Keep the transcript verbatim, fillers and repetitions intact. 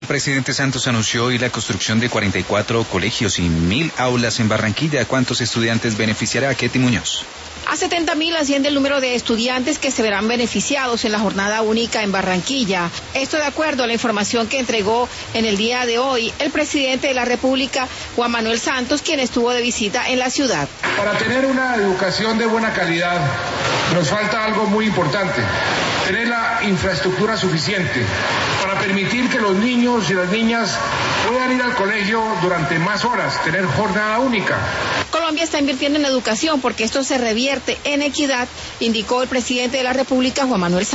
Presidente Santos anunció hoy la construcción de cuarenta y cuatro colegios y mil aulas en Barranquilla. ¿Cuántos estudiantes beneficiará? Ketty Muñoz. A setenta mil asciende el número de estudiantes que se verán beneficiados en la jornada única en Barranquilla. Esto de acuerdo a la información que entregó en el día de hoy el presidente de la República, Juan Manuel Santos, quien estuvo de visita en la ciudad. Para tener una educación de buena calidad nos falta algo muy importante: tener la infraestructura suficiente para permitir que los niños y las niñas puedan ir al colegio durante más horas, tener jornada única. Colombia está invirtiendo en educación porque esto se revierte en equidad, indicó el presidente de la República, Juan Manuel Santos.